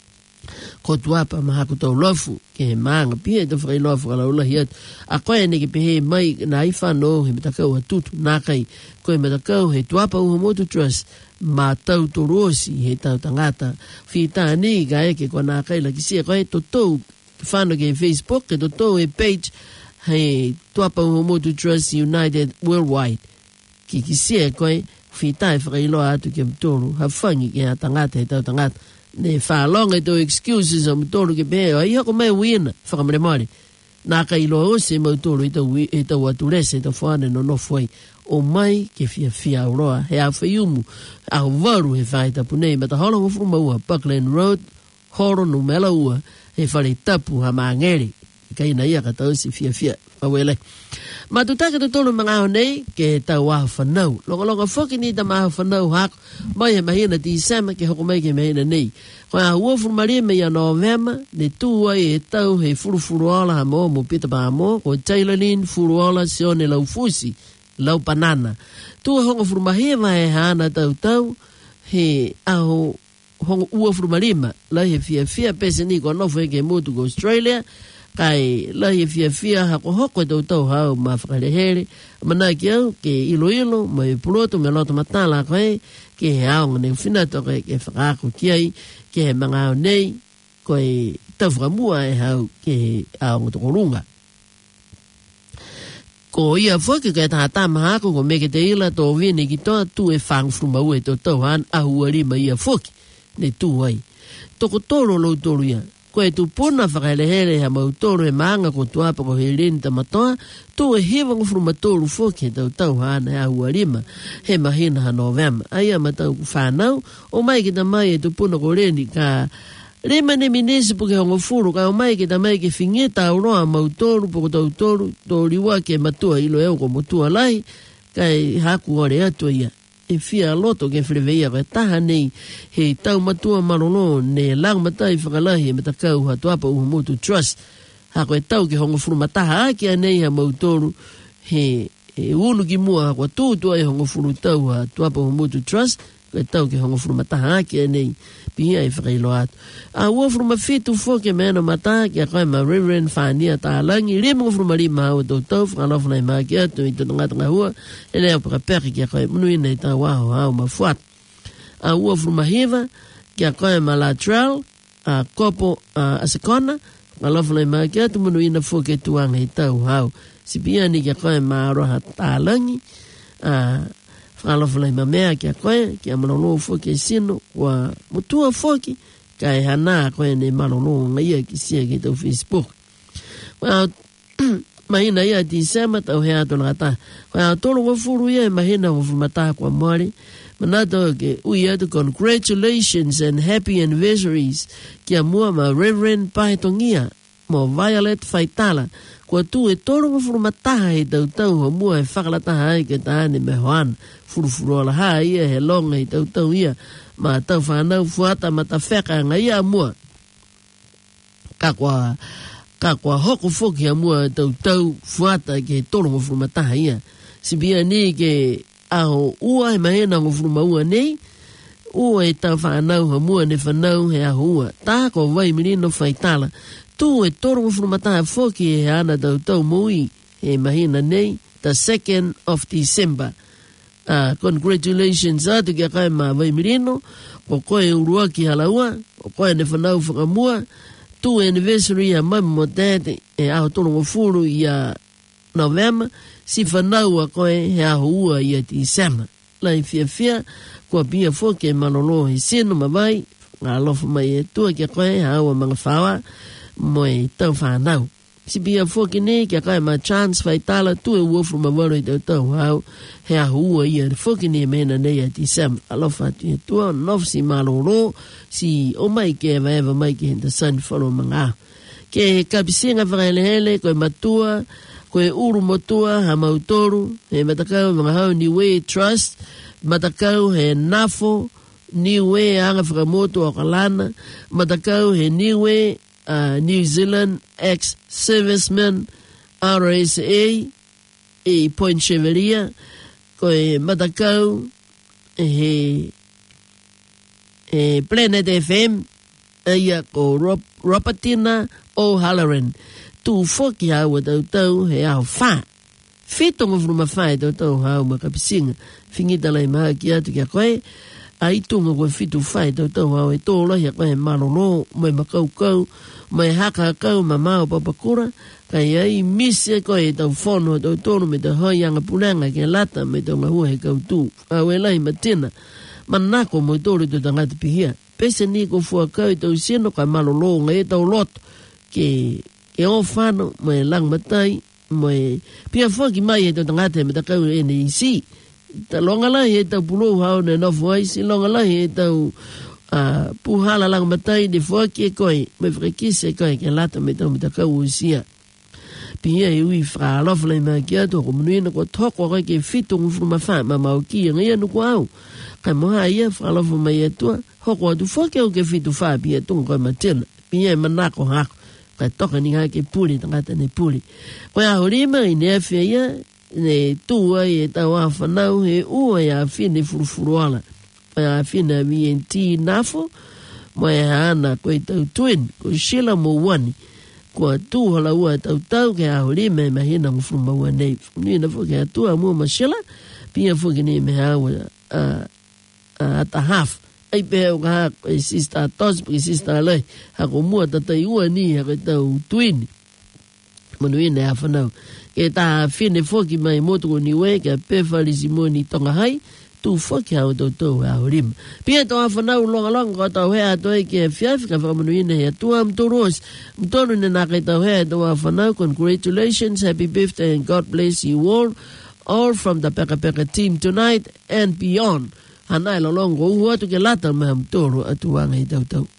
Speaker 2: ko tuapa ma ko to lofu ke manga pie to frei lofu la ula hiat a ko ene ke pe mai na ifa no he meta ko tutu na kai ko meta ko he tuapa o mo tu trust ma tau torosi he tau tangata fita ni ga e ke ko na kai la ki sia ko to to fano ke Facebook ke to to e page he tuapa o mo tu trust United Worldwide ki ki sia ko fita e frei lo atu ke mtoro ha fangi ke tangata he tau tangata ne fa long to excuses am toro ke be ai ko mai win fa kamre mari na kai lo se mo toro ito wi ito waturese to fane no no foi o mai ke fia fia roa he a fiumu a varu he vai tapu nei mata hola mo fu mo Buckland Road horo no melaua he fale tapu ha mangeri kai na ia ka tau si fia fia pa wele ma tu ta ke to tolo manga nei ke ta wa fa no lo lo foki ni ta ma fa no ha mai e mai na ti sama ke ho mai ke mai na nei ko a wo fu mari me ya novema ne tu ai e tau he furu furu ala mo mo pita ba mo ko Tailolin furu ala sione lau fusi lau panana tu ho ngo furu mai mai ha na tau tau he au ho wo furu mari ma la he fia fia pese ni ko no fe ke mo tu go Australia kai la ye fia fia ha ko hoko do to ha ma fale hele mana ki au ke ilo ilo mai ploto me loto matala kai ke ha ne fina to ke ke fra ko ki ai ke manga nei ko e ta framua e ha ke a o to runga ko ko ia foki ka ta ta ma ko ko me ke te ila to vini ki to tu e fang fru ma we to to han a huari ma ia foki ne tu ai to ko toro lo toro ia ko e tu pona whakaele hele ha mau toro e maanga ko tu apa ko he rin ta matoa tu e hewa ko fru ma toro foki tau tau hana a huari ma he mahina ha novema ai a matau ku whanau o mai ki ta mai e tu pona ko reni ka Rema ne minesi puke hongo furu ka o mai ke ta mai ke fingeta uroa mautoru poko tautoru to riwa ke matua ilo eo ko mutua lai kai haku ore atua ia e fia loto ke freveia ka taha nei he tau matua marono ne lang matai whakalahi e matakau hatuapa uhu mutu trust hako e tau ke hongo furu mataha aki anei ha mautoru he, he unu ki mua hako tūtua e hongo furu tau hatuapa uhu mutu trust e tau ke hongo furu mataha aki anei pia e whakailo atu. A ua furu mawhitu fōke mena mata ki a koe ma Reverend Whania Tālangi, rea mga furu marima hau tau tau, whakalofa nei maa ki atu i tata ngatanga hua, e leo paka peki ki a koe munu ina i tā waho hau ma fuat. A ua furu mahiva ki a koe ma Latrell, a kopo a Asekona, whakalofa nei maa ki atu munu ina fōke tuanga i tau hau. Si pia ni ki a koe ma Roha Tālangi, a whakalofalai ma mea ki a koe, ki a malolo foki e sino, wa mutua foki, ka e hana koe ne malolo nga ia ki sia ki tau Facebook. Wa mahina ia di sema tau hea to ngata. Wa tolo wa furu ia mahina wa fumata kwa mwari. Manato ke ui atu congratulations and happy anniversaries ki a mua ma Reverend Pahetongia mo Violet Faitala. Kua tu e tolo wa furumataha e tau tau ho mua e whakalataha ai ke taane me hoana. Furufuru ala haa ia he longa i tau tau ia. Ma tau whanau fuata ma ta wheka nga ia mua. Ka kua, ka kua hoko foki a mua tau tau fuata ke tolo wa furumataha ia. Sibia ni ke aho ua e mahena ngo furuma ua nei. Ua e tau whanau ha mua ne whanau he aho ua. Tā ko vai mirino Faitala. Tu e toro whurumataha foki e ana tau tau mui e mahina nei, the second of December. Uh, congratulations atu ki a kai ma vai mirino, o koe urua ki halaua, o koe ne whanau whakamua, tu anniversary a mami mo tete e aho toro wafuru i a November, si whanau a koe he aho ua i a December. Lai fia fia, kua pia foki e malolo he sino ma vai, ngā lofa mai e tua ki a koe haua mga whawa, moe tau whanau. Si pia foki ne ki a kai ma chance Faitala tu e uofru ma waro i tau tau hau he a hua ia foki ne mena nei a December. Alofa atu e tua nof si maloro si o mai ke eva eva mai ke henta san whalo mga. Ke kapisinga whakaelehele koe matua, koe uru motua ha mautoru, he matakau mga hau Niue Trust, matakau he Nafo, Niue anga whakamotu o kalana, matakau he Niue Uh, New Zealand ex-serviceman R S A e Point Cheveria koe matakau he e Planet F M ia ko Rob, Robertina O'Halloran tu foki hau tau tau he au wha whitonga fruma whae tau tau hau makapisinga fingita lai maha ki atu kia koe a itunga koe whitu whae tau tau hau e tōla hia koe malolo mai makau kau mai haka kau ma mau papakura kai ai misi koe tau whono tau tōnu me tau hoi anga punanga ke lata me tau ngahua he kau tū a welai matina manako mo tōru tau tangata pihia pese ni ko fua kau tau sino kai malolo ngai tau loto ke ke o whano mai lang matai mai pia whaki mai e tau tangata me tau kau N E C ta longa lai e tau pulo hau ne nofu ai si longa lai e tau uh, puhala lang matai de whaki e koe me whakise e koe ke lata me tau me tau kau usia pia e ui whakalofa lai mai ki ato ko munuina ko toko koe ke whitu ngufuru mawha ma mau ki ngai anu ko au kai moha ia whakalofa mai atua hoko atu whaki au ke whitu wha pia tunga koe matina pia e manako hako kai toka ni ha ke puli tangata ne puli koe aho rima i ne awhia ia ne tua e tau a whanau he ua e a whine furufuruala. Mai a whine a V N T Nafo, mai a ana koe tau twin, ko Sheila Mowani, kua tūhala ua tau tau ke a hori me mahina ngufuru maua nei. Nui na fuke a tua mua ma Sheila, pia fuke ni me hawa ata half. Ai pehe o ka hako e sista tos, pake sista alai, hako mua tatai ua ni hako tau twin. Manuina e a whanau. ke ta fine foki mai motu ni we ke pefali simoni tonga hai tu foki au to to a rim pia to afana ulong long ko to he ato ke fiaf ka fa manu ine ya tu am to ros mtonu ne na ke to he to afana congratulations, happy birthday and God bless you all all from the Peka Peka team tonight and beyond. Hanai lo long go wa to ke lata ma mtoro atuanga i tau tau.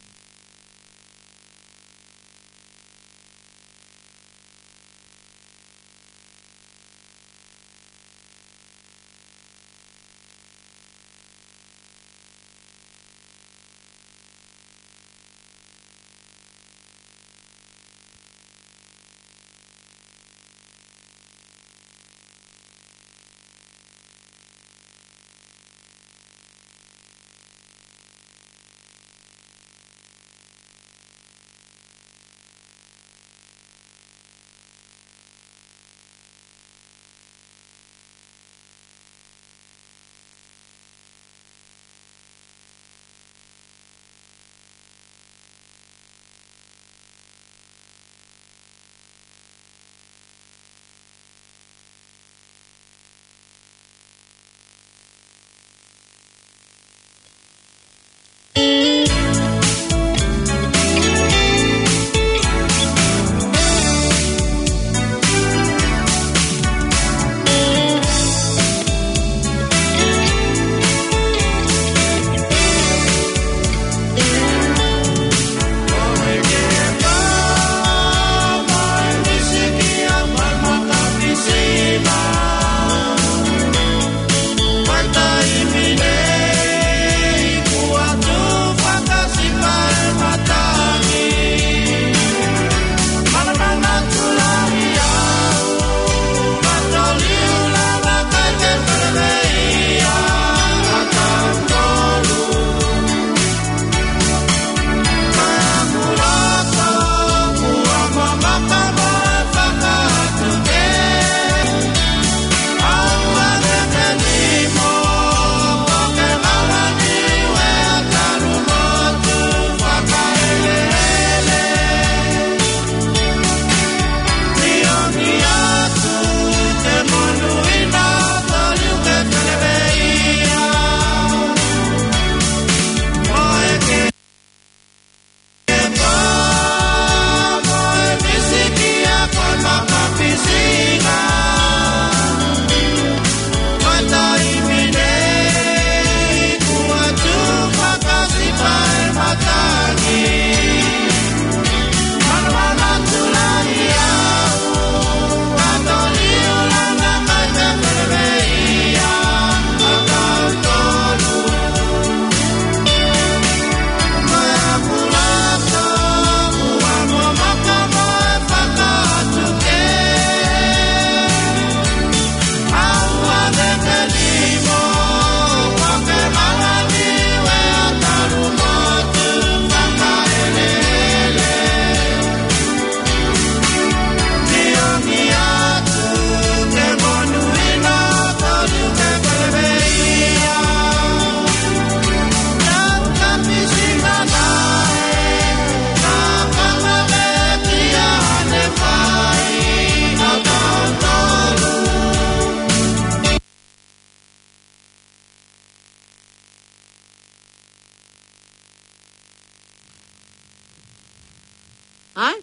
Speaker 3: Ai?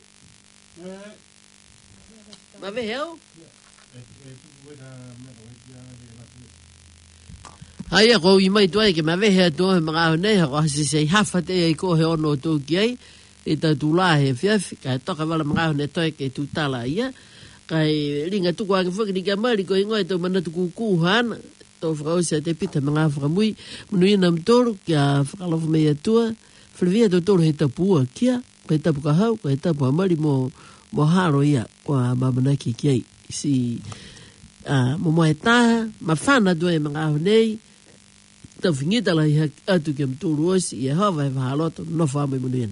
Speaker 3: Ma ve heo?
Speaker 2: Ai ko i mai toi ke ma ve he to he mga nei ko si sei hafa te ko he ono to ki e ta tula he fiaf ka to ka wala mga ne toi ke tu tala ia kai ringa tu kwa ke fo ki ka mali ko ngoi to mana tu ku han to frau se te pita mga fra mui mui nam toro ka fra lo me tu Flvia do toro he ta pu kia ko ta pu ka hau ko ta pu mali mo mo haro ia kwa mama ki ki si a mo mo eta ma fana do e mga nei ta finita la ia atu ke mtoro si e hava e valoto no fa me munien.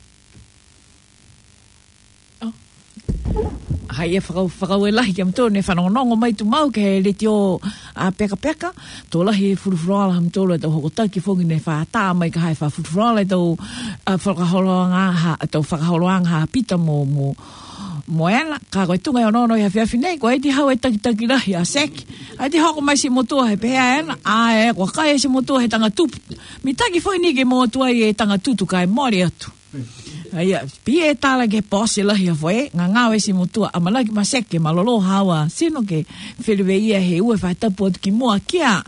Speaker 4: Hai e whakau whakau e lahi kia mtoro ne whanongongo mai tu mau ke le tio a peka peka tō lahi e furufuroala ha mtoro e tau hokotaki whongi ne whaata mai ka hai whafurufuroala e tau whakaholoanga ha tau whakaholoanga ha pita mo mo moena, ka koe tunga o nono ia whiawhi nei, ko e ti hau e takitaki rahi a seki. A ti hoko mai si motua he pehea ena, a e, kwa kai e si motua he tanga tupu. Mi taki foi ni ke motua i e tanga tutu ka e mori atu. Ia, pi e tala ke posi lahi a foi, ngā ngā e si motua, a malaki ma seki, malolo hawa, sino ke whiriwe ia he ue whai tapu atu ki mua kia.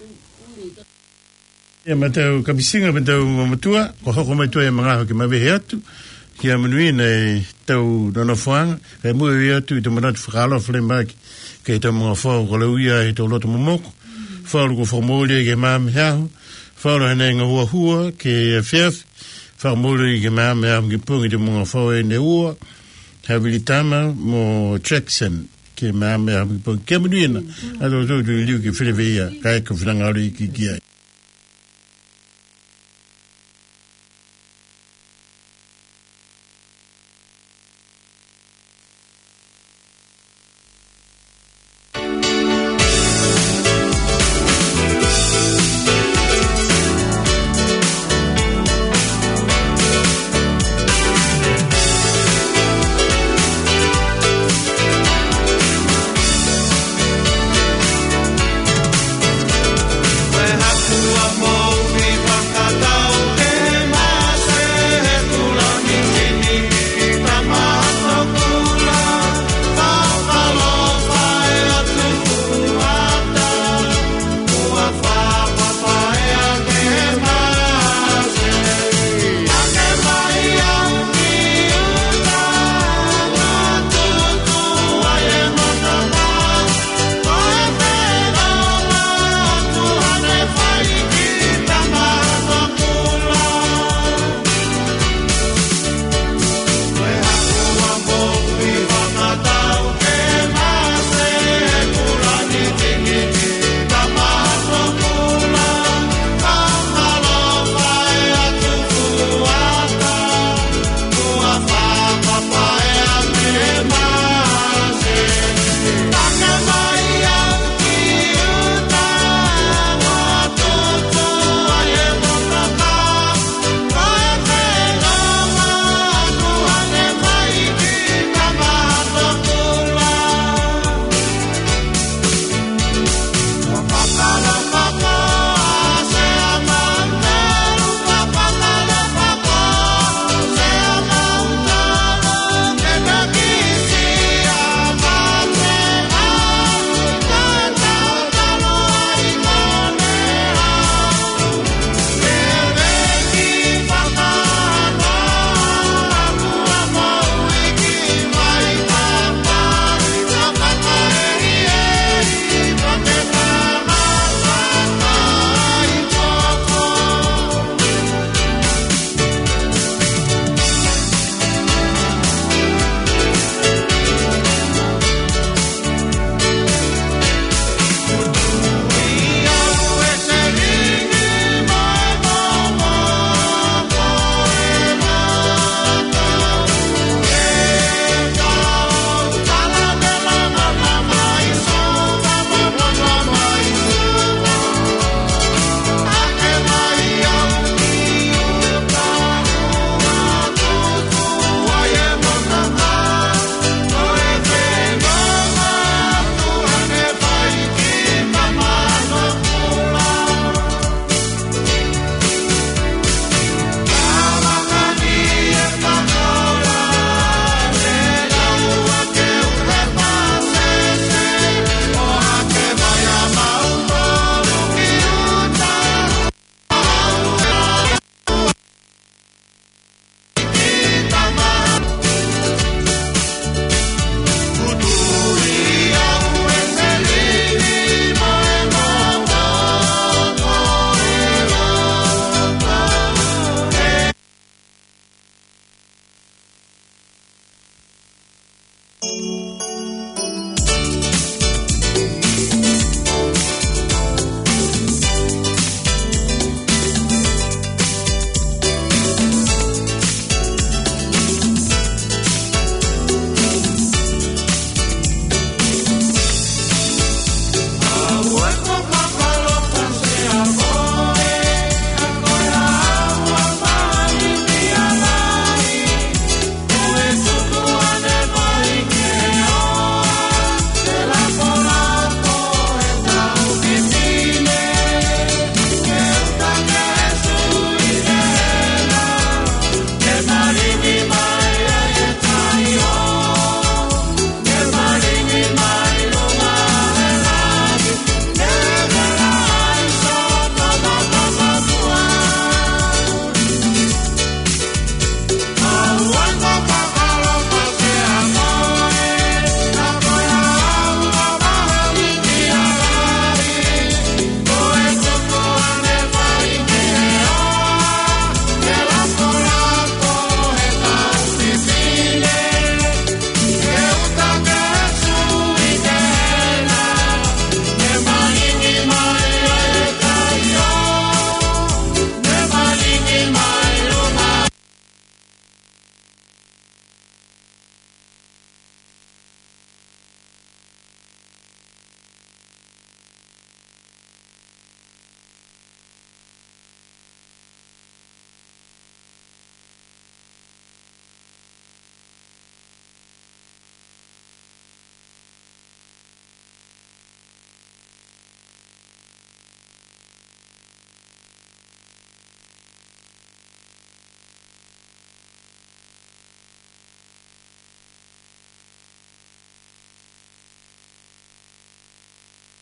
Speaker 1: Ia matau kapisinga matau matua, ko hoko mai tua e mga hoki mawehe atu, ki a manui nei tau nanafuanga, kai mua e atu i te manatu whakalo whalemaki, kei tau mga whao ko lauia i tau loto momoko, whao ko whamole ke maame hahu, whao hana ngā hua hua ke whiawhi, whamole ke maame hahu ki pungi te mga whao e ne ua, hawili tama mo Jackson, ke maame hahu ki pungi, ke manui na, ato tau tu liu ki whileweia, kai ka whanangaro i ki ki ai.